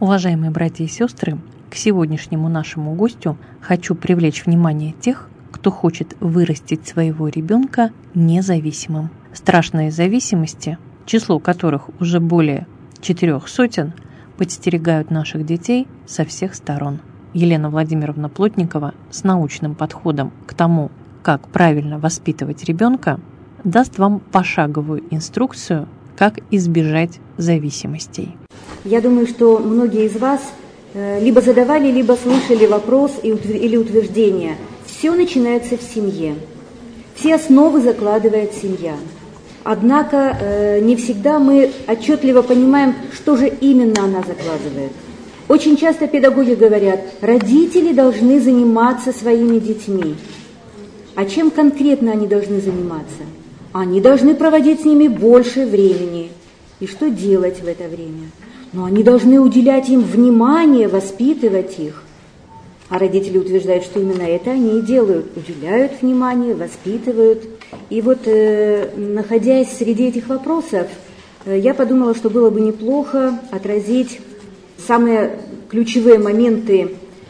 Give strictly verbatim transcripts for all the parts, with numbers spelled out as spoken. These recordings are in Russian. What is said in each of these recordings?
Уважаемые братья и сестры, к сегодняшнему нашему гостю хочу привлечь внимание тех, кто хочет вырастить своего ребенка независимым. Страшные зависимости, число которых уже более четырех сотен, подстерегают наших детей со всех сторон. Елена Владимировна Плотникова с научным подходом к тому, как правильно воспитывать ребенка, даст вам пошаговую инструкцию, как избежать зависимостей. Я думаю, что многие из вас либо задавали, либо слышали вопрос или утверждение. Все начинается в семье. Все основы закладывает семья. Однако не всегда мы отчетливо понимаем, что же именно она закладывает. Очень часто педагоги говорят, родители должны заниматься своими детьми. А чем конкретно они должны заниматься? Они должны проводить с ними больше времени. И что делать в это время? Но они должны уделять им внимание, воспитывать их. А родители утверждают, что именно это они и делают. Уделяют внимание, воспитывают. И вот, э, находясь среди этих вопросов, э, я подумала, что было бы неплохо отразить самые ключевые моменты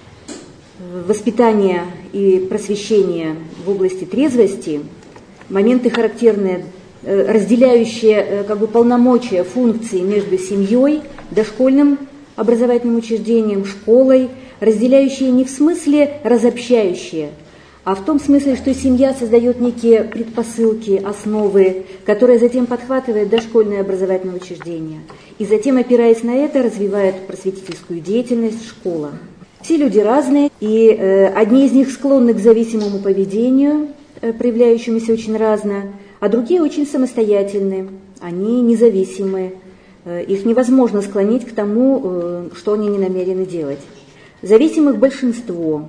воспитания и просвещения в области трезвости, моменты характерные, э, разделяющие э, как бы полномочия, функции между семьей, дошкольным образовательным учреждением, школой, разделяющие не в смысле разобщающие, а в том смысле, что семья создает некие предпосылки, основы, которые затем подхватывает дошкольное образовательное учреждение. И затем, опираясь на это, развивает просветительскую деятельность школа. Все люди разные, и э, одни из них склонны к зависимому поведению, э, проявляющемуся очень разно, а другие очень самостоятельны, они независимы, э, их невозможно склонить к тому, э, что они не намерены делать. Зависимых большинство.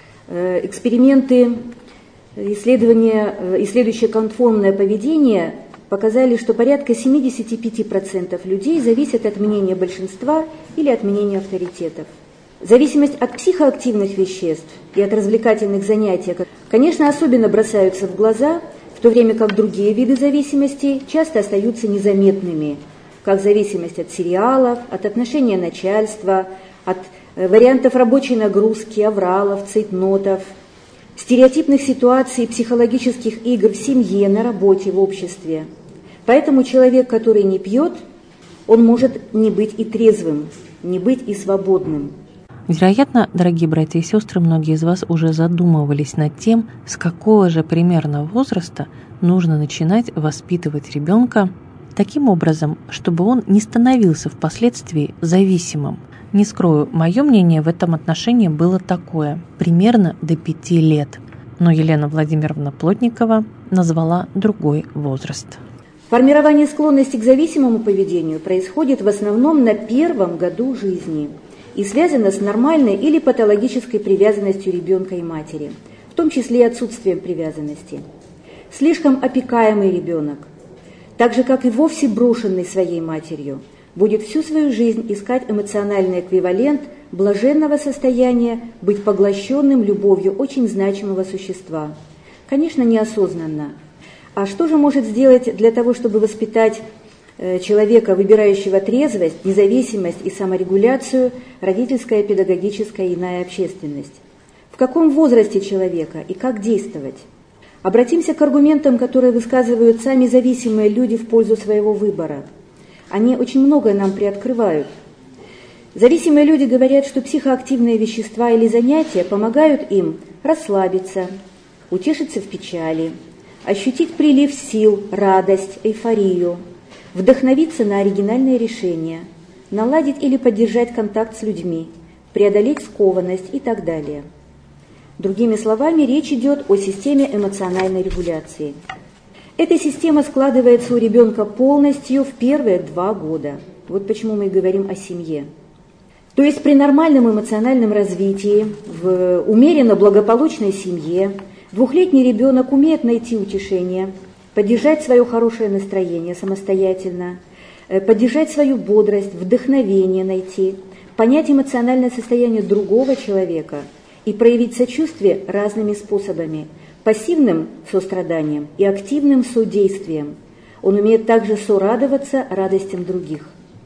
Эксперименты, исследования, исследующие конформное поведение показали, что порядка семьдесят пять процентов людей зависят от мнения большинства или от мнения авторитетов. Зависимость от психоактивных веществ и от развлекательных занятий, конечно, особенно бросаются в глаза, в то время как другие виды зависимости часто остаются незаметными, как зависимость от сериалов, от отношения начальства, от вариантов рабочей нагрузки, авралов, цейтнотов, стереотипных ситуаций, психологических игр в семье, на работе, в обществе. Поэтому человек, который не пьет, он может не быть и трезвым, не быть и свободным. Вероятно, дорогие братья и сестры, многие из вас уже задумывались над тем, с какого же примерно возраста нужно начинать воспитывать ребенка таким образом, чтобы он не становился впоследствии зависимым. Не скрою, мое мнение в этом отношении было такое, примерно до пяти лет. Но Елена Владимировна Плотникова назвала другой возраст. Формирование склонности к зависимому поведению происходит в основном на первом году жизни и связано с нормальной или патологической привязанностью ребенка и матери, в том числе и отсутствием привязанности. Слишком опекаемый ребенок, так же как и вовсе брошенный своей матерью, будет всю свою жизнь искать эмоциональный эквивалент блаженного состояния быть поглощенным любовью очень значимого существа. Конечно, неосознанно. А что же может сделать для того, чтобы воспитать э, человека, выбирающего трезвость, независимость и саморегуляцию, родительская, педагогическая и иная общественность? В каком возрасте человека и как действовать? Обратимся к аргументам, которые высказывают сами зависимые люди в пользу своего выбора. Они очень многое нам приоткрывают. Зависимые люди говорят, что психоактивные вещества или занятия помогают им расслабиться, утешиться в печали, ощутить прилив сил, радость, эйфорию, вдохновиться на оригинальные решения, наладить или поддержать контакт с людьми, преодолеть скованность и так далее. Другими словами, речь идет о системе эмоциональной регуляции. Эта система складывается у ребенка полностью в первые два года. Вот почему мы и говорим о семье. То есть при нормальном эмоциональном развитии, в умеренно благополучной семье, двухлетний ребенок умеет найти утешение, поддержать свое хорошее настроение самостоятельно, поддержать свою бодрость, вдохновение найти, понять эмоциональное состояние другого человека и проявить сочувствие разными способами – пассивным состраданием и активным содействием. Он умеет также сорадоваться радостям других.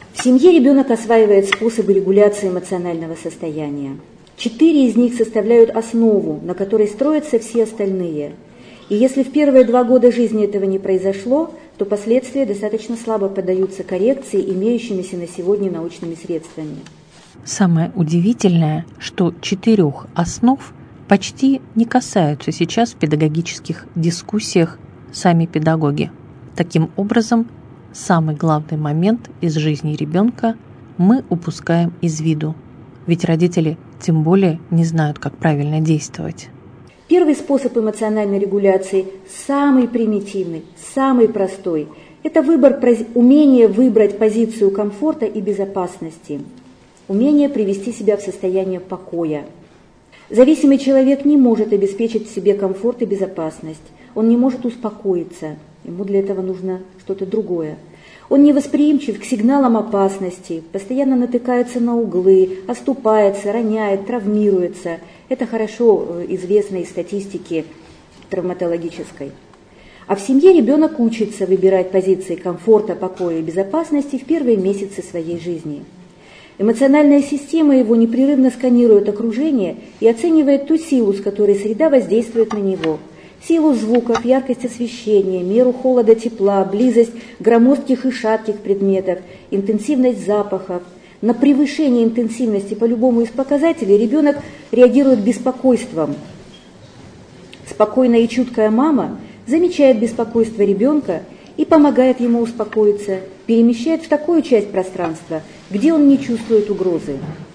В семье ребенок осваивает способы регуляции эмоционального состояния. Четыре из них составляют основу, на которой строятся все остальные. И если в первые два года жизни этого не произошло, то последствия достаточно слабо поддаются коррекции имеющимися на сегодня научными средствами. Самое удивительное, что четырех основ почти не касаются сейчас в педагогических дискуссиях сами педагоги. Таким образом, самый главный момент из жизни ребенка мы упускаем из виду, ведь родители тем более не знают, как правильно действовать. Первый способ эмоциональной регуляции, самый примитивный, самый простой, это выбор, умение выбрать позицию комфорта и безопасности, умение привести себя в состояние покоя. Зависимый человек не может обеспечить себе комфорт и безопасность, он не может успокоиться, ему для этого нужно что-то другое. Он невосприимчив к сигналам опасности, постоянно натыкается на углы, оступается, роняет, травмируется. Это хорошо известно из статистики травматологической. А в семье ребенок учится выбирать позиции комфорта, покоя и безопасности в первые месяцы своей жизни. Эмоциональная система его непрерывно сканирует окружение и оценивает ту силу, с которой среда воздействует на него. Силу звуков, яркость освещения, меру холода-тепла, близость громоздких и шатких предметов, интенсивность запахов. На превышение интенсивности по любому из показателей ребенок реагирует беспокойством. Спокойная и чуткая мама замечает беспокойство ребенка и помогает ему успокоиться, перемещает в такую часть пространства, где он не чувствует угрозы.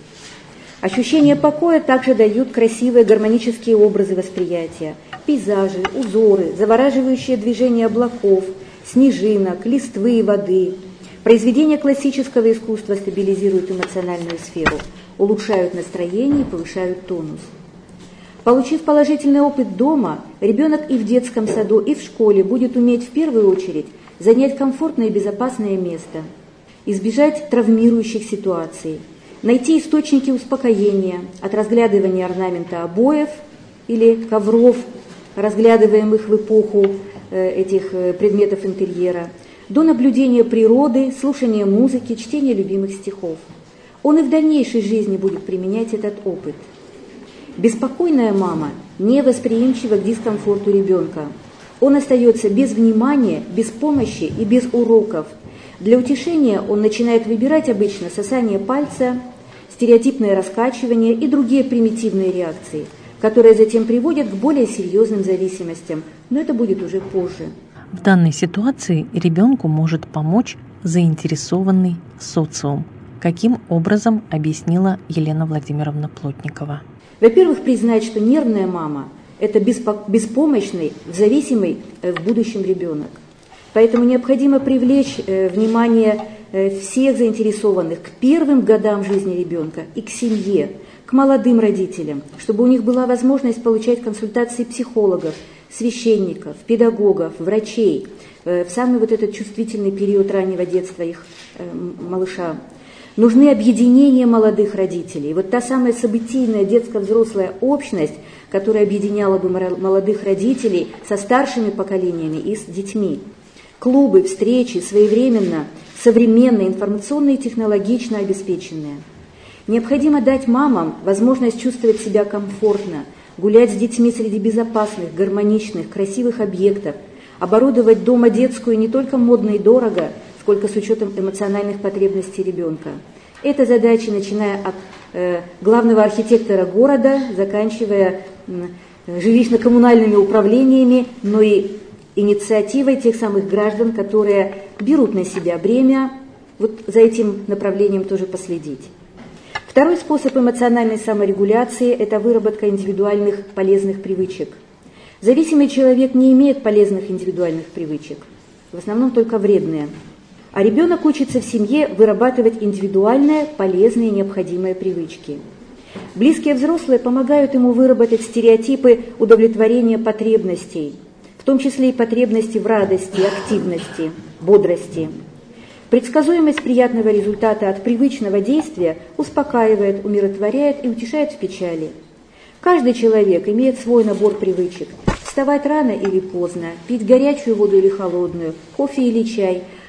Ощущение покоя также дают красивые гармонические образы восприятия, пейзажи, узоры, завораживающие движения облаков, снежинок, листвы и воды. Произведения классического искусства стабилизируют эмоциональную сферу, улучшают настроение и повышают тонус. Получив положительный опыт дома, ребенок и в детском саду, и в школе будет уметь в первую очередь занять комфортное и безопасное место, избежать травмирующих ситуаций, найти источники успокоения от разглядывания орнамента обоев или ковров, разглядываемых в эпоху этих предметов интерьера, до наблюдения природы, слушания музыки, чтения любимых стихов. Он и в дальнейшей жизни будет применять этот опыт. Беспокойная мама не восприимчива к дискомфорту ребенка. Он остается без внимания, без помощи и без уроков. Для утешения он начинает выбирать обычно сосание пальца, стереотипное раскачивание и другие примитивные реакции, которые затем приводят к более серьезным зависимостям, но это будет уже позже. В данной ситуации ребенку может помочь заинтересованный социум. Каким образом, объяснила Елена Владимировна Плотникова. Во-первых, признать, что нервная мама – это беспомощный, зависимый в будущем ребенок. Поэтому необходимо привлечь внимание всех заинтересованных к первым годам жизни ребенка и к семье, к молодым родителям, чтобы у них была возможность получать консультации психологов, священников, педагогов, врачей в самый вот этот чувствительный период раннего детства их малыша. Нужны объединения молодых родителей. Вот та самая событийная детско-взрослая общность, которая объединяла бы молодых родителей со старшими поколениями и с детьми. Клубы, встречи, своевременно, современные, информационно и технологично обеспеченные. Необходимо дать мамам возможность чувствовать себя комфортно, гулять с детьми среди безопасных, гармоничных, красивых объектов, оборудовать дома детскую не только модно и дорого, сколько с учетом эмоциональных потребностей ребенка. Это задачи, начиная от э, главного архитектора города, заканчивая э, жилищно-коммунальными управлениями, но и инициативой тех самых граждан, которые берут на себя бремя, вот за этим направлением тоже последить. Второй способ эмоциональной саморегуляции – это выработка индивидуальных полезных привычек. Зависимый человек не имеет полезных индивидуальных привычек, в основном только вредные. А ребенок учится в семье вырабатывать индивидуальные, полезные, необходимые привычки. Близкие взрослые помогают ему выработать стереотипы удовлетворения потребностей, в том числе и потребности в радости, активности, бодрости. Предсказуемость приятного результата от привычного действия успокаивает, умиротворяет и утешает в печали. Каждый человек имеет свой набор привычек. Вставать рано или поздно, пить горячую воду или холодную, кофе или чай,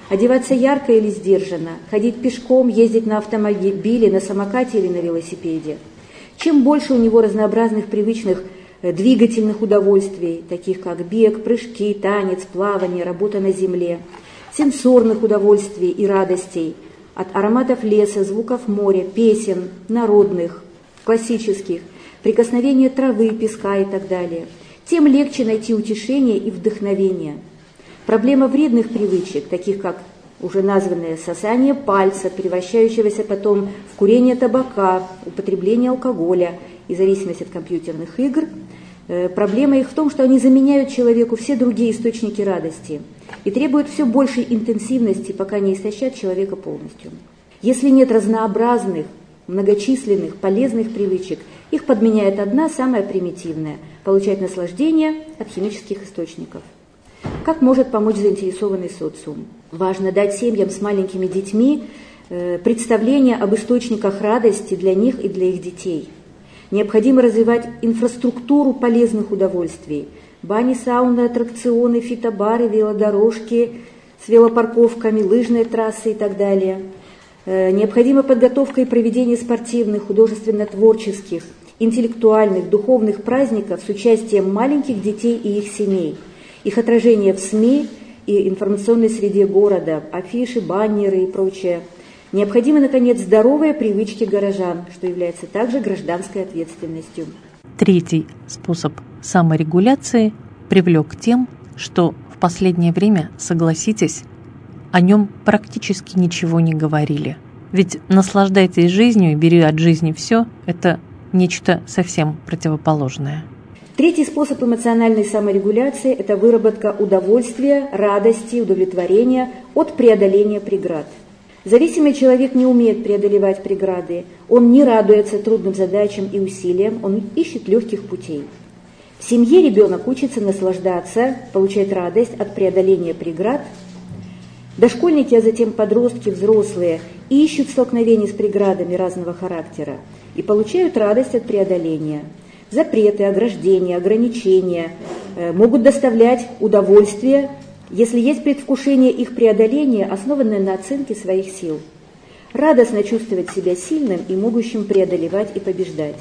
Одеваться ярко или сдержанно, ходить пешком, ездить на автомобиле, на самокате или на велосипеде. Чем больше у него разнообразных привычных двигательных удовольствий, таких как бег, прыжки, танец, плавание, работа на земле, сенсорных удовольствий и радостей, от ароматов леса, звуков моря, песен, народных, классических, прикосновения травы, песка и так далее, тем легче найти утешение и вдохновение. Проблема вредных привычек, таких как уже названное сосание пальца, превращающегося потом в курение табака, употребление алкоголя и зависимость от компьютерных игр, э, проблема их в том, что они заменяют человеку все другие источники радости и требуют все большей интенсивности, пока не истощат человека полностью. Если нет разнообразных, многочисленных, полезных привычек, их подменяет одна, самая примитивная – получать наслаждение от химических источников. Как может помочь заинтересованный социум? Важно дать семьям с маленькими детьми э, представление об источниках радости для них и для их детей. Необходимо развивать инфраструктуру полезных удовольствий. Бани, сауны, аттракционы, фитобары, велодорожки с велопарковками, лыжные трассы и так далее. Э, необходима подготовка и проведение спортивных, художественно-творческих, интеллектуальных, духовных праздников с участием маленьких детей и их семей. Их отражение в СМИ и информационной среде города, афиши, баннеры и прочее. Необходимы, наконец, здоровые привычки горожан, что является также гражданской ответственностью. Третий способ саморегуляции привлек тем, что в последнее время, согласитесь, о нем практически ничего не говорили. Ведь наслаждайтесь жизнью и бери от жизни все – это нечто совсем противоположное. Третий способ эмоциональной саморегуляции – это выработка удовольствия, радости, удовлетворения от преодоления преград. Зависимый человек не умеет преодолевать преграды, он не радуется трудным задачам и усилиям, он ищет легких путей. В семье ребенок учится наслаждаться, получать радость от преодоления преград. Дошкольники, а затем подростки, взрослые, ищут столкновений с преградами разного характера и получают радость от преодоления. Запреты, ограждения, ограничения э, могут доставлять удовольствие, если есть предвкушение их преодоления, основанное на оценке своих сил. Радостно чувствовать себя сильным и могущим преодолевать и побеждать.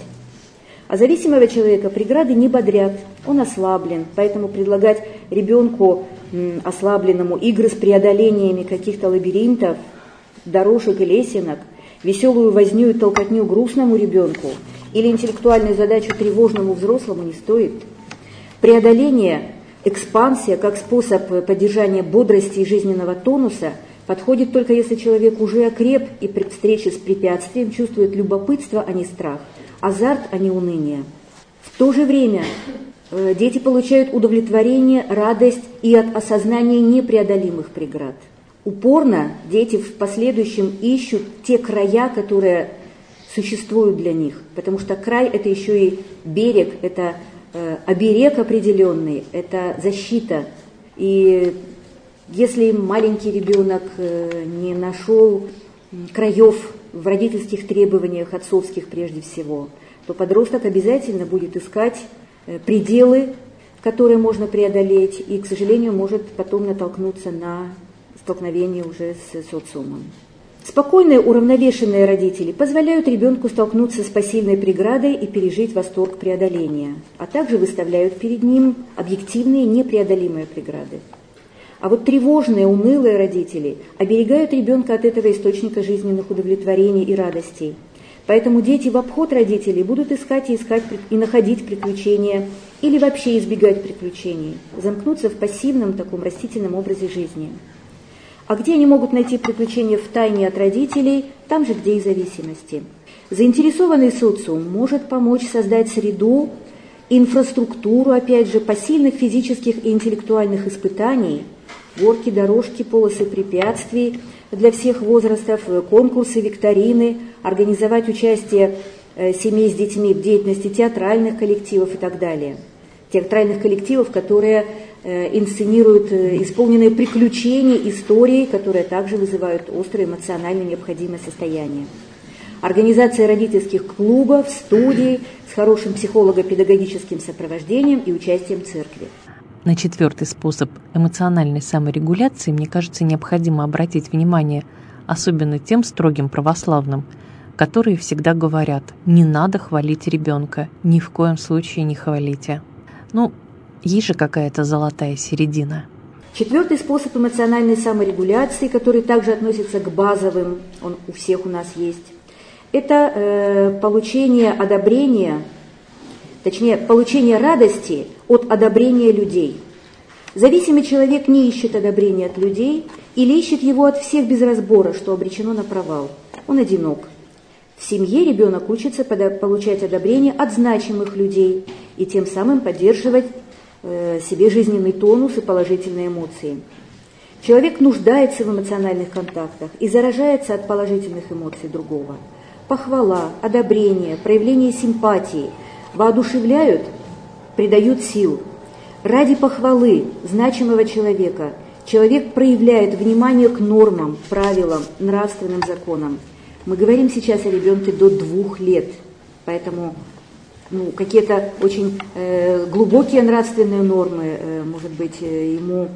А зависимого человека преграды не бодрят, он ослаблен, поэтому предлагать ребенку м, ослабленному игры с преодолениями каких-то лабиринтов, дорожек и лесенок, веселую возню и толкотню грустному ребенку или интеллектуальную задачу тревожному взрослому не стоит. Преодоление, экспансия как способ поддержания бодрости и жизненного тонуса подходит только если человек уже окреп и при встрече с препятствием чувствует любопытство, а не страх, азарт, а не уныние. В то же время э, дети получают удовлетворение, радость и от осознания непреодолимых преград. Упорно дети в последующем ищут те края, которые существуют для них, потому что край – это еще и берег, это э, оберег определенный, это защита. И если маленький ребенок э, не нашел краев в родительских требованиях, отцовских прежде всего, то подросток обязательно будет искать э, пределы, которые можно преодолеть, и, к сожалению, может потом натолкнуться на столкновение уже с социумом. Спокойные, уравновешенные родители позволяют ребенку столкнуться с посильной преградой и пережить восторг преодоления, а также выставляют перед ним объективные непреодолимые преграды. А вот тревожные, унылые родители оберегают ребенка от этого источника жизненных удовлетворений и радостей. Поэтому дети в обход родителей будут искать и искать и находить приключения или вообще избегать приключений, замкнуться в пассивном таком растительном образе жизни. А где они могут найти приключения в тайне от родителей? Там же, где и зависимости. Заинтересованный социум может помочь создать среду, инфраструктуру, опять же, посильных физических и интеллектуальных испытаний, горки, дорожки, полосы препятствий для всех возрастов, конкурсы, викторины, организовать участие семей с детьми в деятельности театральных коллективов и так далее. Театральных коллективов, которые инсценируют исполненные приключений, истории, которые также вызывают острое эмоционально необходимое состояние. Организация родительских клубов, студий с хорошим психолого-педагогическим сопровождением и участием церкви. На четвертый способ эмоциональной саморегуляции, мне кажется, необходимо обратить внимание особенно тем строгим православным, которые всегда говорят: не надо хвалить ребенка, ни в коем случае не хвалите. Ну, есть же какая-то золотая середина. Четвертый способ эмоциональной саморегуляции, который также относится к базовым, он у всех у нас есть, это э, получение одобрения, точнее, получение радости от одобрения людей. Зависимый человек не ищет одобрения от людей или ищет его от всех без разбора, что обречено на провал. Он одинок. В семье ребенок учится получать одобрение от значимых людей и тем самым поддерживать э, себе жизненный тонус и положительные эмоции. Человек нуждается в эмоциональных контактах и заражается от положительных эмоций другого. Похвала, одобрение, проявление симпатии воодушевляют, придают сил. Ради похвалы значимого человека человек проявляет внимание к нормам, правилам, нравственным законам. Мы говорим сейчас о ребенке до двух лет, поэтому ну, какие-то очень э, глубокие нравственные нормы, э, может быть, э, ему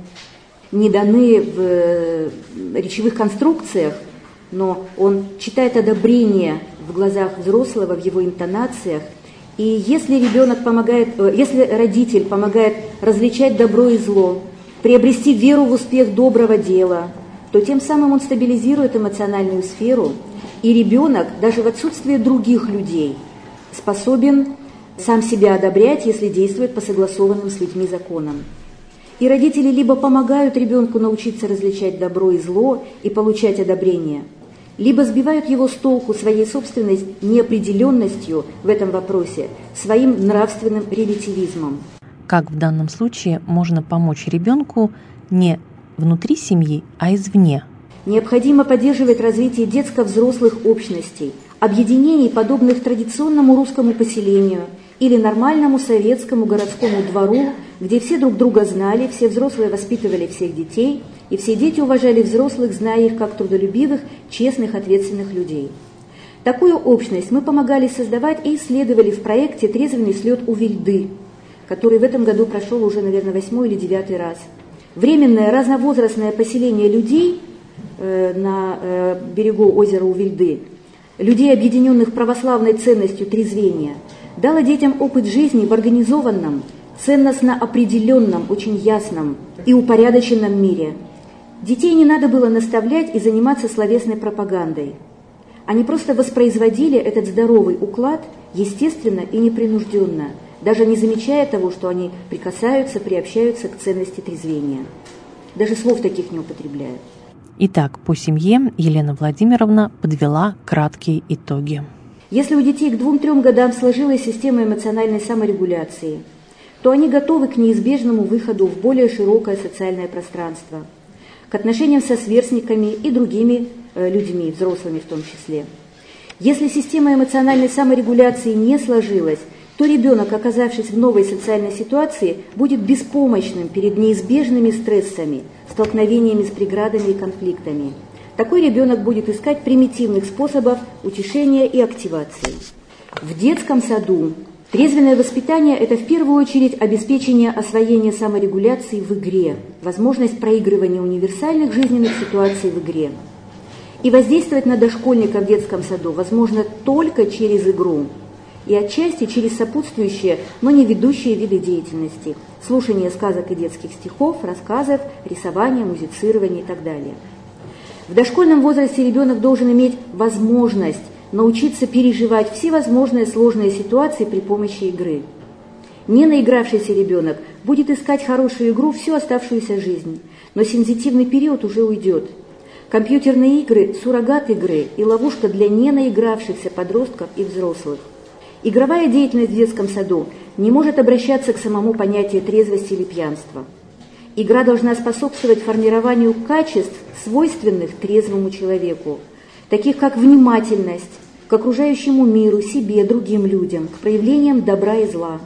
не даны в э, речевых конструкциях, но он читает одобрение в глазах взрослого, в его интонациях. И если ребенок помогает, э, если родитель помогает различать добро и зло, приобрести веру в успех доброго дела, то тем самым он стабилизирует эмоциональную сферу, и ребенок, даже в отсутствии других людей, способен сам себя одобрять, если действует по согласованным с людьми законам. И родители либо помогают ребенку научиться различать добро и зло и получать одобрение, либо сбивают его с толку своей собственной неопределенностью в этом вопросе, своим нравственным релятивизмом. Как в данном случае можно помочь ребенку не внутри семьи, а извне? Необходимо поддерживать развитие детско-взрослых общностей, объединений, подобных традиционному русскому поселению или нормальному советскому городскому двору, где все друг друга знали, все взрослые воспитывали всех детей, и все дети уважали взрослых, зная их как трудолюбивых, честных, ответственных людей. Такую общность мы помогали создавать и исследовали в проекте «Трезвенный слет у Вильды», который в этом году прошел уже, наверное, восьмой или девятый раз. Временное разновозрастное поселение людей э, на э, берегу озера Увильды, людей, объединенных православной ценностью трезвения, дало детям опыт жизни в организованном, ценностно определенном, очень ясном и упорядоченном мире. Детей не надо было наставлять и заниматься словесной пропагандой. Они просто воспроизводили этот здоровый уклад естественно и непринужденно, даже не замечая того, что они прикасаются, приобщаются к ценности трезвения. Даже слов таких не употребляют. Итак, по семье Елена Владимировна подвела краткие итоги. Если у детей к двум-трем годам сложилась система эмоциональной саморегуляции, то они готовы к неизбежному выходу в более широкое социальное пространство, к отношениям со сверстниками и другими э, людьми, взрослыми в том числе. Если система эмоциональной саморегуляции не сложилась, то ребенок, оказавшись в новой социальной ситуации, будет беспомощным перед неизбежными стрессами, столкновениями с преградами и конфликтами. Такой ребенок будет искать примитивных способов утешения и активации. В детском саду трезвенное воспитание – это в первую очередь обеспечение освоения саморегуляции в игре, возможность проигрывания универсальных жизненных ситуаций в игре. И воздействовать на дошкольника в детском саду возможно только через игру, и отчасти через сопутствующие, но не ведущие виды деятельности – слушание сказок и детских стихов, рассказов, рисование, музицирование и так далее. В дошкольном возрасте ребенок должен иметь возможность научиться переживать всевозможные сложные ситуации при помощи игры. Не наигравшийся ребенок будет искать хорошую игру всю оставшуюся жизнь, но сензитивный период уже уйдет. Компьютерные игры – суррогат игры и ловушка для ненаигравшихся подростков и взрослых. Игровая деятельность в детском саду не может обращаться к самому понятию трезвости или пьянства. Игра должна способствовать формированию качеств, свойственных трезвому человеку, таких как внимательность к окружающему миру, себе, другим людям, к проявлениям добра и зла.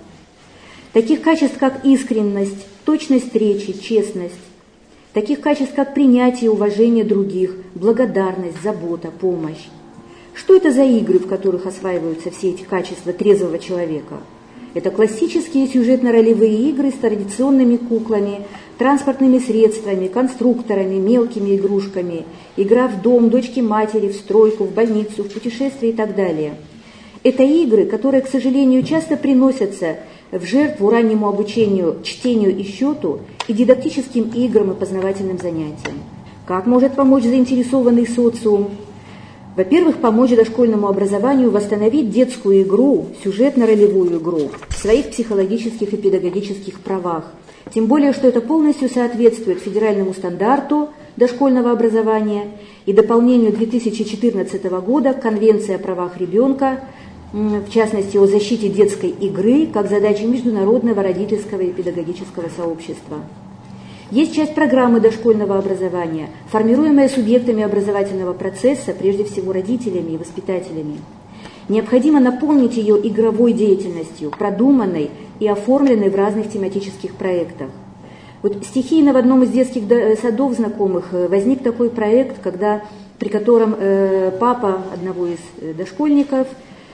Таких качеств, как искренность, точность речи, честность. Таких качеств, как принятие и уважение других, благодарность, забота, помощь. Что это за игры, в которых осваиваются все эти качества трезвого человека? Это классические сюжетно-ролевые игры с традиционными куклами, транспортными средствами, конструкторами, мелкими игрушками, игра в дом, дочки матери, в стройку, в больницу, в путешествие и так далее. Это игры, которые, к сожалению, часто приносятся в жертву раннему обучению, чтению и счету и дидактическим играм и познавательным занятиям. Как может помочь заинтересованный социум? Во-первых, помочь дошкольному образованию восстановить детскую игру, сюжетно-ролевую игру в своих психологических и педагогических правах. Тем более, что это полностью соответствует федеральному стандарту дошкольного образования и дополнению две тысячи четырнадцатого года Конвенции о правах ребенка, в частности, о защите детской игры как задачи международного родительского и педагогического сообщества. Есть часть программы дошкольного образования, формируемая субъектами образовательного процесса, прежде всего родителями и воспитателями. Необходимо наполнить ее игровой деятельностью, продуманной и оформленной в разных тематических проектах. Вот стихийно в одном из детских садов знакомых возник такой проект, когда, при котором папа одного из дошкольников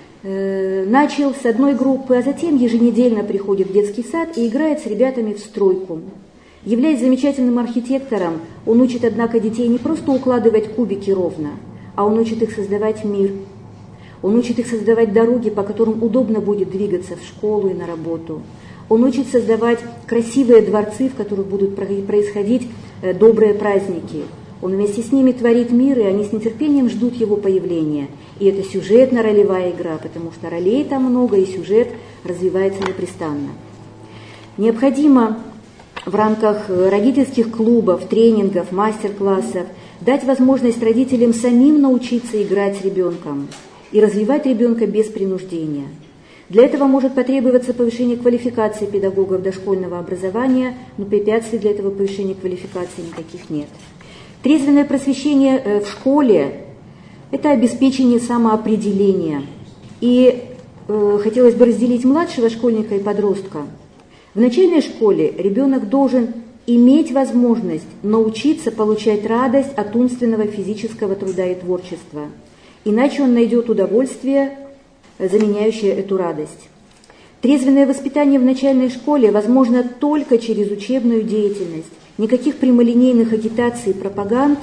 начал с одной группы, а затем еженедельно приходит в детский сад и играет с ребятами в стройку. Являясь замечательным архитектором, он учит, однако, детей не просто укладывать кубики ровно, а он учит их создавать мир. Он учит их создавать дороги, по которым удобно будет двигаться в школу и на работу. Он учит создавать красивые дворцы, в которых будут происходить добрые праздники. Он вместе с ними творит мир, и они с нетерпением ждут его появления. И это сюжетно-ролевая игра, потому что ролей там много, и сюжет развивается непрестанно. Необходимо в рамках родительских клубов, тренингов, мастер-классов дать возможность родителям самим научиться играть с ребенком и развивать ребенка без принуждения. Для этого может потребоваться повышение квалификации педагогов дошкольного образования, но препятствий для этого повышения квалификации никаких нет. Трезвенное просвещение в школе – это обеспечение самоопределения. И э, хотелось бы разделить младшего школьника и подростка. В начальной школе ребенок должен иметь возможность научиться получать радость от умственного, физического труда и творчества. Иначе он найдет удовольствие, заменяющее эту радость. Трезвенное воспитание в начальной школе возможно только через учебную деятельность. Никаких прямолинейных агитаций и пропаганд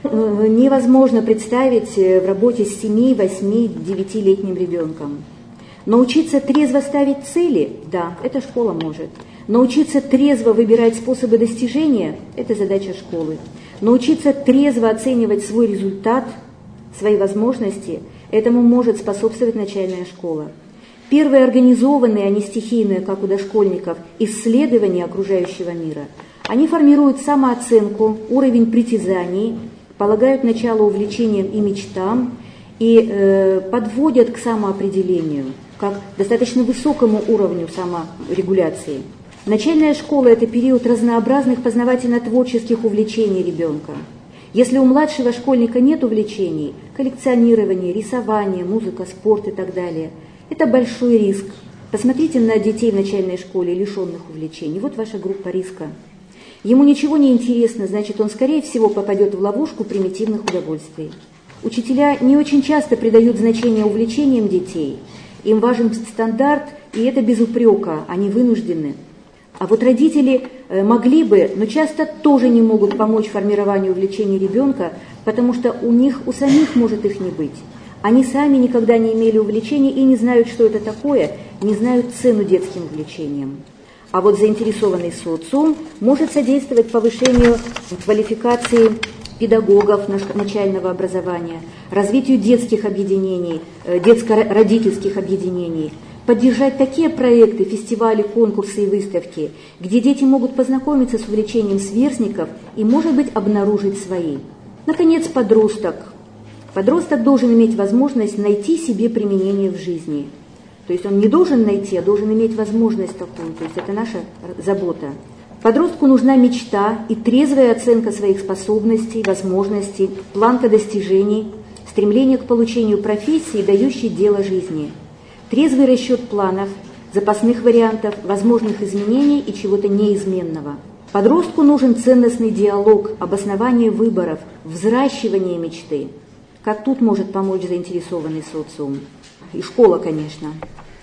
невозможно представить в работе с семи, восьми, девятилетним ребенком. Научиться трезво ставить цели – да, это школа может. Научиться трезво выбирать способы достижения – это задача школы. Научиться трезво оценивать свой результат, свои возможности – этому может способствовать начальная школа. Первые организованные, а не стихийные, как у дошкольников, исследования окружающего мира, они формируют самооценку, уровень притязаний, полагают начало увлечениям и мечтам и э, подводят к самоопределению, как достаточно высокому уровню саморегуляции. Начальная школа – это период разнообразных познавательно-творческих увлечений ребенка. Если у младшего школьника нет увлечений – коллекционирование, рисование, музыка, спорт и так далее – это большой риск. Посмотрите на детей в начальной школе, лишенных увлечений. Вот ваша группа риска. Ему ничего не интересно, значит, он, скорее всего, попадет в ловушку примитивных удовольствий. Учителя не очень часто придают значение увлечениям детей. Им важен стандарт, и это без упрека, они вынуждены. А вот родители могли бы, но часто тоже не могут помочь формированию увлечений ребенка, потому что у них, у самих может их не быть. Они сами никогда не имели увлечений и не знают, что это такое, не знают цену детским увлечениям. А вот заинтересованный социум может содействовать повышению квалификации педагогов начального образования, развитию детских объединений, детско-родительских объединений, поддержать такие проекты, фестивали, конкурсы и выставки, где дети могут познакомиться с увлечением сверстников и, может быть, обнаружить свои. Наконец, подросток. Подросток должен иметь возможность найти себе применение в жизни. То есть он не должен найти, а должен иметь возможность такую. То есть это наша забота. Подростку нужна мечта и трезвая оценка своих способностей, возможностей, планка достижений, стремление к получению профессии, дающей дело жизни. Трезвый расчет планов, запасных вариантов, возможных изменений и чего-то неизменного. Подростку нужен ценностный диалог, обоснование выборов, взращивание мечты. Как тут может помочь заинтересованный социум? И школа, конечно.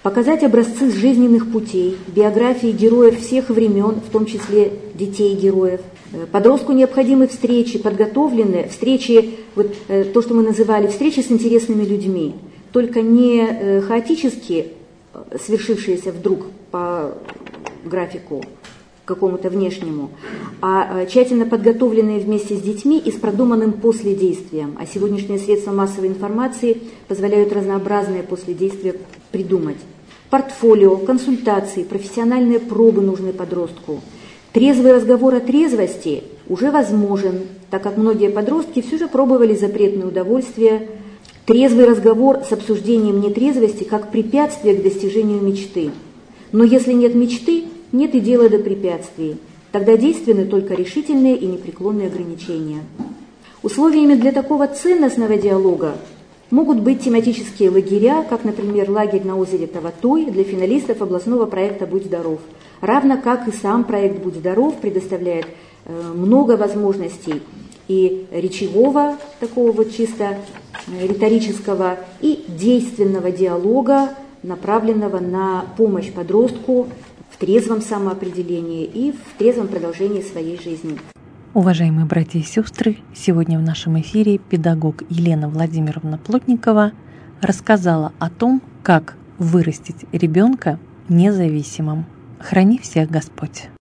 показать образцы жизненных путей, биографии героев всех времен, в том числе детей героев. Подростку необходимы встречи, подготовленные встречи, вот то, что мы называли встречи с интересными людьми, только не хаотически свершившиеся вдруг по графику какому-то внешнему, а тщательно подготовленные вместе с детьми и с продуманным последействием. А сегодняшние средства массовой информации позволяют разнообразные последействия придумать. Портфолио, консультации, профессиональные пробы нужны подростку. Трезвый разговор о трезвости уже возможен, так как многие подростки все же пробовали запретные удовольствия. Трезвый разговор с обсуждением нетрезвости как препятствие к достижению мечты. Но если нет мечты, нет и дела до препятствий. Тогда действенны только решительные и непреклонные ограничения. Условиями для такого ценностного диалога могут быть тематические лагеря, как, например, лагерь на озере Таватой для финалистов областного проекта «Будь здоров», равно как и сам проект «Будь здоров» предоставляет э, много возможностей и речевого, такого вот чисто риторического, и действенного диалога, направленного на помощь подростку в трезвом самоопределении и в трезвом продолжении своей жизни. Уважаемые братья и сестры, сегодня в нашем эфире педагог Елена Владимировна Плотникова рассказала о том, как вырастить ребенка независимым. Храни всех Господь!